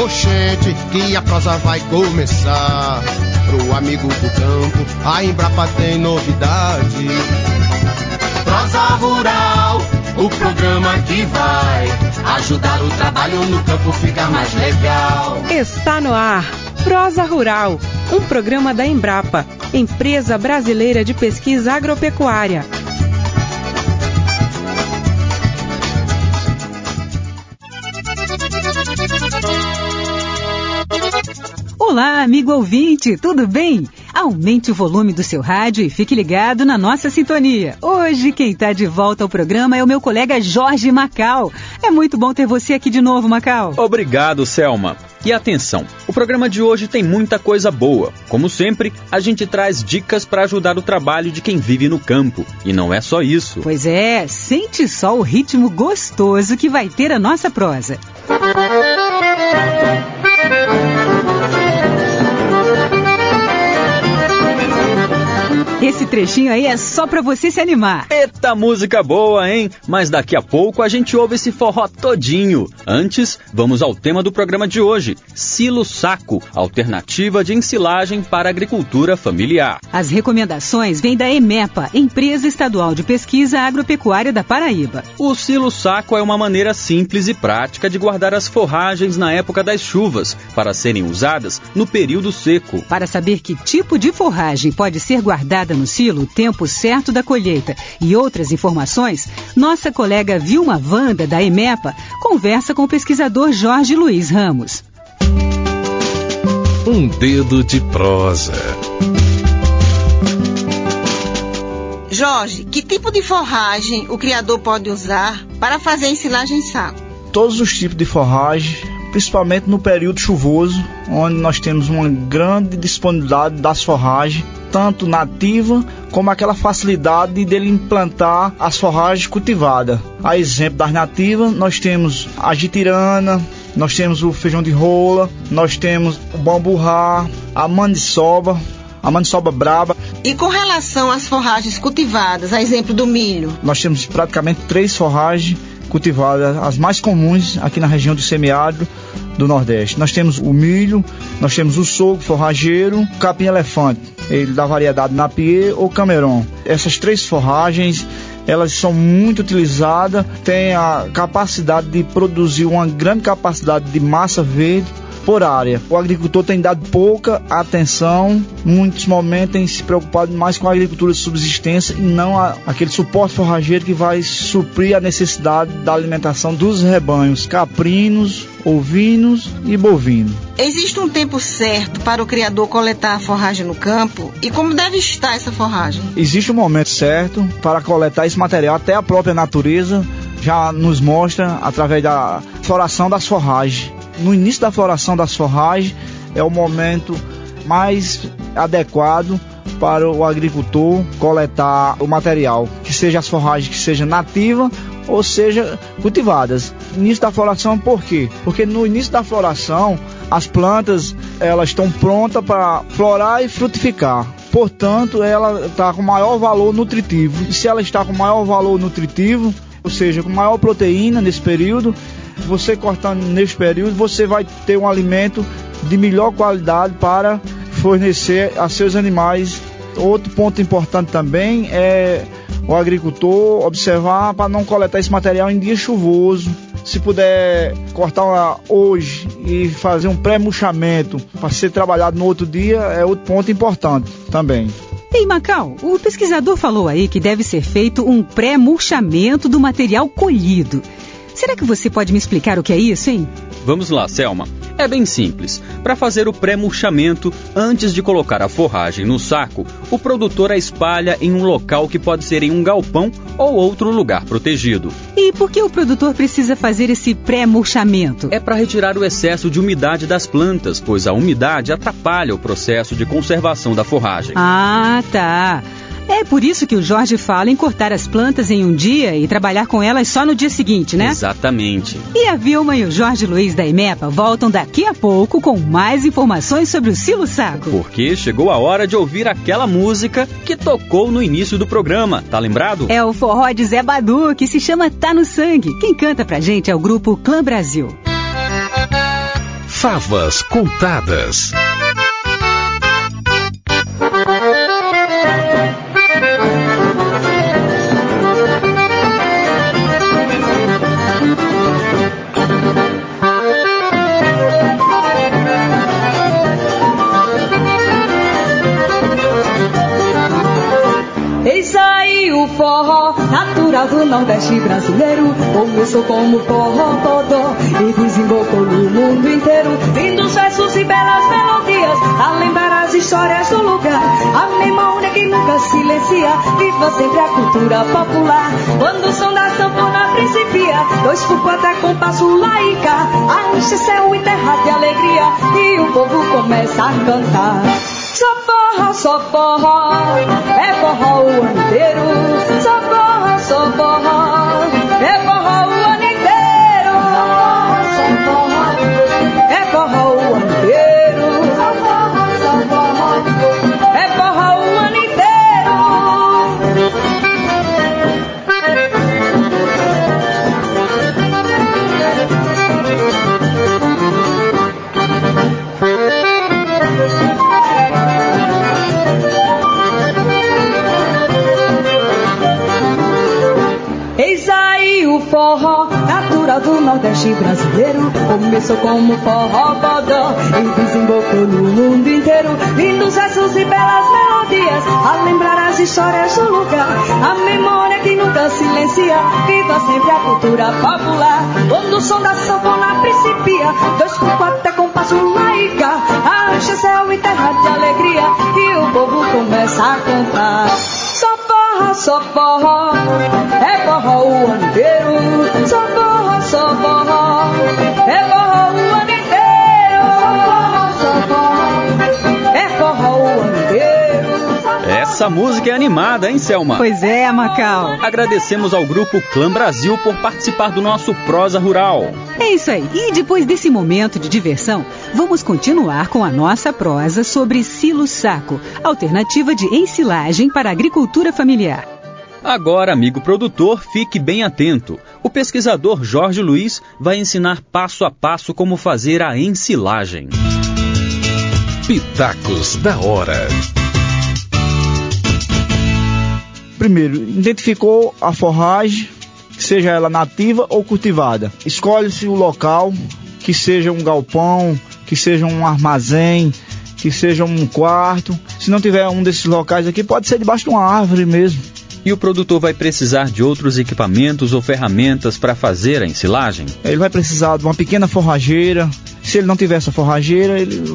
oxente, que a prosa vai começar. Pro amigo do campo, a Embrapa tem novidade. Prosa Rural, o programa que vai ajudar o trabalho no campo ficar mais legal. Está no ar, Prosa Rural, um programa da Embrapa, Empresa Brasileira de Pesquisa Agropecuária. Olá, amigo ouvinte, tudo bem? Aumente o volume do seu rádio e fique ligado na nossa sintonia. Hoje quem está de volta ao programa é o meu colega Jorge Macau. É muito bom ter você aqui de novo, Macau. Obrigado, Selma. E atenção, o programa de hoje tem muita coisa boa. Como sempre, a gente traz dicas para ajudar o trabalho de quem vive no campo. E não é só isso. Pois é, sente só o ritmo gostoso que vai ter a nossa prosa. Esse trechinho aí é só pra você se animar. Eita, música boa, hein? Mas daqui a pouco a gente ouve esse forró todinho. Antes, vamos ao tema do programa de hoje. Silo Saco, alternativa de ensilagem para a agricultura familiar. As recomendações vêm da EMEPA, Empresa Estadual de Pesquisa Agropecuária da Paraíba. O silo saco é uma maneira simples e prática de guardar as forragens na época das chuvas, para serem usadas no período seco. Para saber que tipo de forragem pode ser guardada no silo, o tempo certo da colheita e outras informações, nossa colega Vilma Wanda, da EMEPA, conversa com o pesquisador Jorge Luiz Ramos. Um dedo de prosa. Jorge, que tipo de forragem o criador pode usar para fazer ensilagem em saco? Todos os tipos de forragem, principalmente no período chuvoso, onde nós temos uma grande disponibilidade das forragens, tanto nativa como aquela facilidade dele implantar as forragens cultivadas. A exemplo das nativas, nós temos a jitirana, nós temos o feijão de rola, nós temos o bamburrá, a maniçoba braba. E com relação às forragens cultivadas, a exemplo do milho? Nós temos praticamente 3 forragens cultivadas, as mais comuns aqui na região do semiárido do Nordeste. Nós temos o milho, nós temos o sorgo forrageiro, o capim-elefante, ele da variedade Napier ou Cameron. Essas 3 forragens, elas são muito utilizadas, têm a capacidade de produzir uma grande capacidade de massa verde por área. O agricultor tem dado pouca atenção, muitos momentos tem se preocupado mais com a agricultura de subsistência e não aquele suporte forrageiro que vai suprir a necessidade da alimentação dos rebanhos caprinos, ovinos e bovinos. Existe um tempo certo para o criador coletar a forragem no campo? E como deve estar essa forragem? Existe um momento certo para coletar esse material, até a própria natureza já nos mostra através da floração das forragens. No início da floração das forragens é o momento mais adequado para o agricultor coletar o material, que seja as forragens que seja nativa ou seja cultivadas. Início da floração, por quê? Porque no início da floração as plantas elas estão prontas para florar e frutificar. Portanto, ela está com maior valor nutritivo. E se ela está com maior valor nutritivo, ou seja, com maior proteína nesse período, você cortando nesse período, você vai ter um alimento de melhor qualidade para fornecer a seus animais. Outro ponto importante também é o agricultor observar para não coletar esse material em dia chuvoso. Se puder cortar hoje e fazer um pré-murchamento para ser trabalhado no outro dia, é outro ponto importante também. Ei, Macau, o pesquisador falou aí que deve ser feito um pré-murchamento do material colhido. Será que você pode me explicar o que é isso, hein? Vamos lá, Selma. É bem simples. Para fazer o pré-murchamento, antes de colocar a forragem no saco, o produtor a espalha em um local que pode ser em um galpão ou outro lugar protegido. E por que o produtor precisa fazer esse pré-murchamento? É para retirar o excesso de umidade das plantas, pois a umidade atrapalha o processo de conservação da forragem. Ah, tá. É por isso que o Jorge fala em cortar as plantas em um dia e trabalhar com elas só no dia seguinte, né? Exatamente. E a Vilma e o Jorge Luiz da EMEPA voltam daqui a pouco com mais informações sobre o Silo Saco. Porque chegou a hora de ouvir aquela música que tocou no início do programa, tá lembrado? É o forró de Zé Badu, que se chama Tá no Sangue. Quem canta pra gente é o grupo Clã Brasil. Favas contadas. Eis aí o forró, natural do Nordeste brasileiro. Começou como forró bodó e desembocou no mundo inteiro. Lindos versos e belas melodias, a lembrar as histórias do lugar. A memória que nunca silencia, viva sempre a cultura popular. Quando o som da sanfona principia, 2x4 é compasso laica. Enche céu e terra de alegria e o povo começa a cantar. Só forró, é forró o ano inteiro. Só forró, é forró o ano inteiro. Só forró, é forró o ano inteiro. Só forró, é forró o ano inteiro. Eis aí o forró, natural do Nordeste brasileiro. Começou como forró bodó e desembocou no mundo inteiro. Lindos versos e belas melodias, a lembrar as histórias do lugar. A memória que nunca silencia, viva sempre a cultura popular. Quando o som da sanfona principia, 2x4 é compasso laica. Enche céu e terra de alegria e o povo começa a cantar. Só forró, é forró o ano inteiro. Só forró, é forró o ano inteiro. Só forró, é forró o ano inteiro. Essa música é animada, hein, Selma? Pois é, Macau. Agradecemos ao Grupo Clã Brasil por participar do nosso Prosa Rural. É isso aí. E depois desse momento de diversão, vamos continuar com a nossa prosa sobre silo-saco, alternativa de ensilagem para a agricultura familiar. Agora, amigo produtor, fique bem atento. O pesquisador Jorge Luiz vai ensinar passo a passo como fazer a ensilagem. Pitacos da hora. Primeiro, identificou a forragem, seja ela nativa ou cultivada. Escolhe-se o local, que seja um galpão, que seja um armazém, que seja um quarto. Se não tiver um desses locais aqui, pode ser debaixo de uma árvore mesmo. E o produtor vai precisar de outros equipamentos ou ferramentas para fazer a ensilagem? Ele vai precisar de uma pequena forrageira. Se ele não tiver essa forrageira,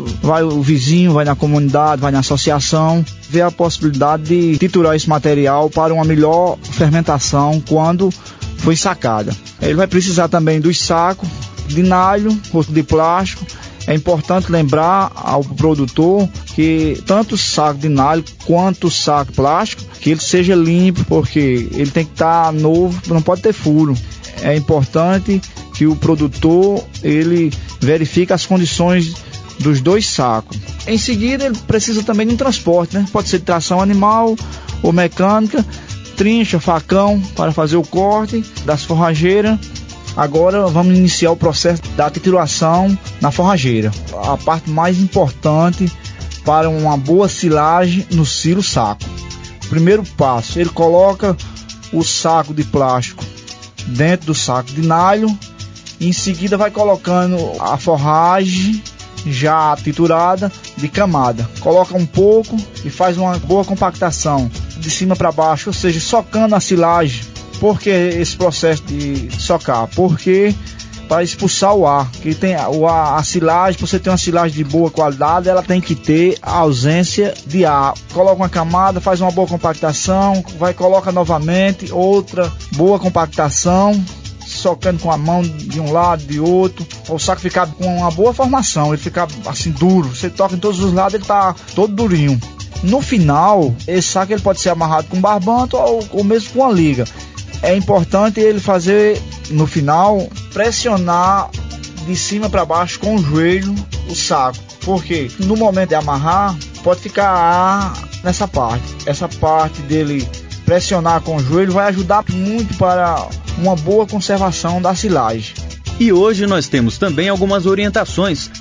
o vizinho vai na comunidade, vai na associação, vê a possibilidade de triturar esse material para uma melhor fermentação quando foi sacada. Ele vai precisar também dos sacos de nalho, rosto de plástico. É importante lembrar ao produtor que tanto o saco de nalho quanto o saco plástico, que ele seja limpo, porque ele tem que estar novo, não pode ter furo. É importante que o produtor ele verifique as condições dos dois sacos. Em seguida, ele precisa também de um transporte, né? Pode ser de tração animal ou mecânica, trincha, facão para fazer o corte das forrageiras. Agora vamos iniciar o processo da trituração na forrageira. A parte mais importante para uma boa silagem no silo-saco. Primeiro passo, ele coloca o saco de plástico dentro do saco de nylon e em seguida vai colocando a forragem já triturada de camada. Coloca um pouco e faz uma boa compactação de cima para baixo, ou seja, socando a silagem. Por que esse processo de socar? Porque para expulsar o ar, que tem a silagem, para você ter uma silagem de boa qualidade, ela tem que ter a ausência de ar. Coloca uma camada, faz uma boa compactação, coloca novamente outra boa compactação, socando com a mão de um lado, de outro, para o saco ficar com uma boa formação, ele fica assim duro, você toca em todos os lados, ele está todo durinho. No final, esse saco ele pode ser amarrado com barbante ou mesmo com uma liga. É importante ele fazer, no final, pressionar de cima para baixo com o joelho o saco, porque no momento de amarrar pode ficar ar nessa parte. Essa parte dele pressionar com o joelho vai ajudar muito para uma boa conservação da silagem. E hoje nós temos também algumas orientações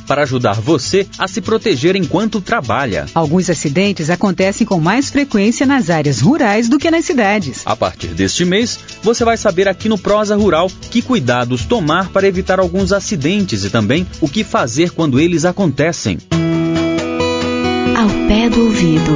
para ajudar você a se proteger enquanto trabalha. Alguns acidentes acontecem com mais frequência nas áreas rurais do que nas cidades. A partir deste mês, você vai saber aqui no Prosa Rural que cuidados tomar para evitar alguns acidentes e também o que fazer quando eles acontecem. Ao pé do ouvido.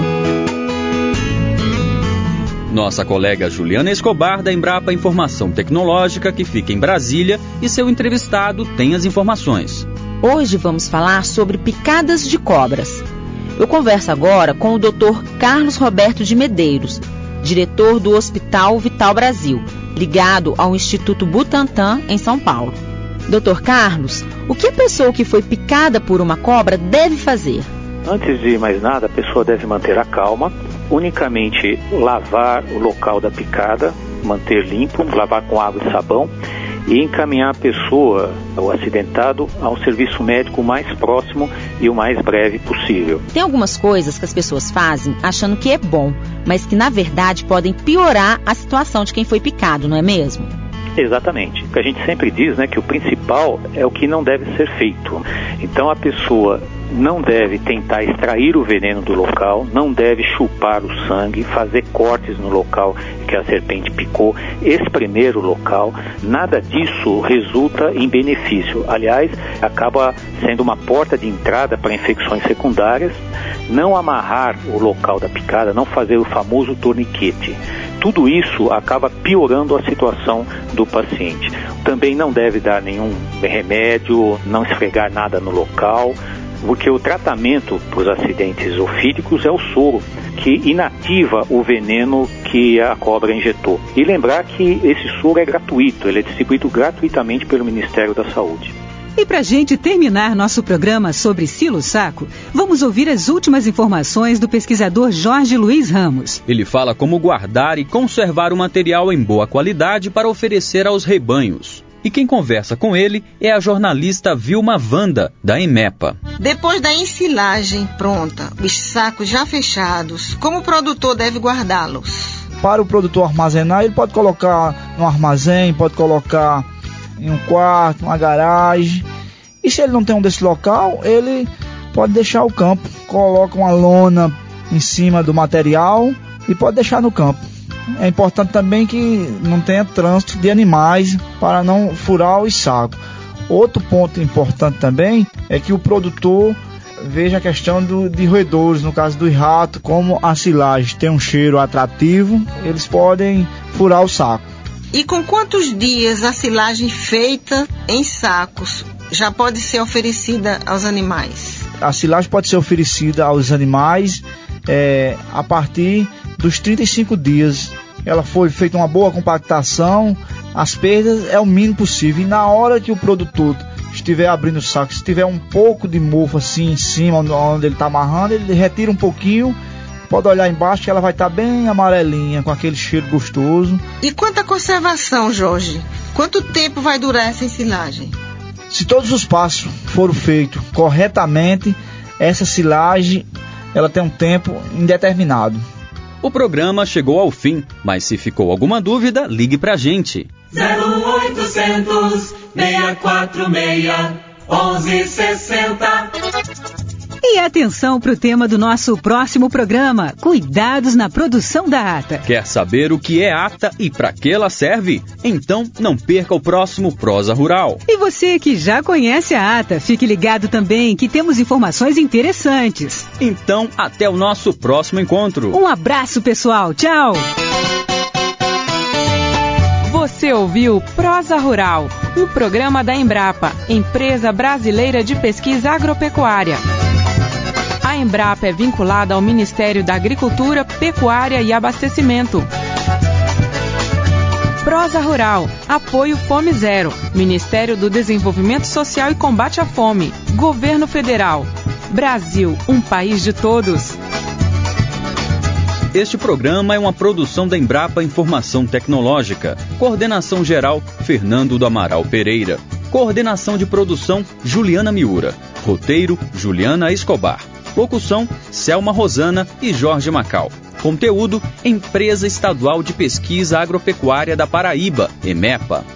Nossa colega Juliana Escobar, da Embrapa Informação Tecnológica, que fica em Brasília, e seu entrevistado tem as informações. Hoje vamos falar sobre picadas de cobras. Eu converso agora com o Dr. Carlos Roberto de Medeiros, diretor do Hospital Vital Brasil, ligado ao Instituto Butantan, em São Paulo. Dr. Carlos, o que a pessoa que foi picada por uma cobra deve fazer? Antes de mais nada, a pessoa deve manter a calma, unicamente lavar o local da picada, manter limpo, lavar com água e sabão e encaminhar a pessoa, o acidentado, ao serviço médico mais próximo e o mais breve possível. Tem algumas coisas que as pessoas fazem achando que é bom, mas que na verdade podem piorar a situação de quem foi picado, não é mesmo? Exatamente. O que a gente sempre diz, né, que o principal é o que não deve ser feito. Então a pessoa não deve tentar extrair o veneno do local, não deve chupar o sangue, fazer cortes no local que a serpente picou, espremer o local. Nada disso resulta em benefício. Aliás, acaba sendo uma porta de entrada para infecções secundárias. Não amarrar o local da picada, não fazer o famoso torniquete. Tudo isso acaba piorando a situação do paciente. Também não deve dar nenhum remédio, não esfregar nada no local, porque o tratamento para os acidentes ofídicos é o soro, que inativa o veneno que a cobra injetou. E lembrar que esse soro é gratuito, ele é distribuído gratuitamente pelo Ministério da Saúde. E para a gente terminar nosso programa sobre silo-saco, vamos ouvir as últimas informações do pesquisador Jorge Luiz Ramos. Ele fala como guardar e conservar o material em boa qualidade para oferecer aos rebanhos. E quem conversa com ele é a jornalista Vilma Wanda, da EMEPA. Depois da ensilagem pronta, os sacos já fechados, como o produtor deve guardá-los? Para o produtor armazenar, ele pode colocar no armazém, pode colocar em um quarto, uma garagem. E se ele não tem um desse local, ele pode deixar o campo. Coloca uma lona em cima do material e pode deixar no campo. É importante também que não tenha trânsito de animais para não furar os sacos. Outro ponto importante também é que o produtor veja a questão de roedores, no caso do rato, como a silagem tem um cheiro atrativo, eles podem furar o saco. E com quantos dias a silagem feita em sacos já pode ser oferecida aos animais? A silagem pode ser oferecida aos animais a partir dos 35 dias. Ela foi feita uma boa compactação, as perdas é o mínimo possível. E na hora que o produtor estiver abrindo o saco, se tiver um pouco de mofo assim em cima, onde ele está amarrando, ele retira um pouquinho. Pode olhar embaixo que ela vai estar bem amarelinha, com aquele cheiro gostoso. E quanto à conservação, Jorge? Quanto tempo vai durar essa ensilagem? Se todos os passos foram feitos corretamente, essa silagem ela tem um tempo indeterminado. O programa chegou ao fim, mas se ficou alguma dúvida, ligue pra gente. 0800 646 1160. E atenção para o tema do nosso próximo programa, cuidados na produção da ata. Quer saber o que é ata e para que ela serve? Então não perca o próximo Prosa Rural. E você que já conhece a ata, fique ligado também que temos informações interessantes. Então até o nosso próximo encontro. Um abraço, pessoal. Tchau. Você ouviu Prosa Rural, um programa da Embrapa, Empresa Brasileira de Pesquisa Agropecuária. A Embrapa é vinculada ao Ministério da Agricultura, Pecuária e Abastecimento. Prosa Rural, apoio Fome Zero, Ministério do Desenvolvimento Social e Combate à Fome, Governo Federal. Brasil, um país de todos. Este programa é uma produção da Embrapa Informação Tecnológica. Coordenação geral, Fernando do Amaral Pereira. Coordenação de produção, Juliana Miura. Roteiro, Juliana Escobar. Locução, Selma Rosana e Jorge Macal. Conteúdo, Empresa Estadual de Pesquisa Agropecuária da Paraíba, EMEPA.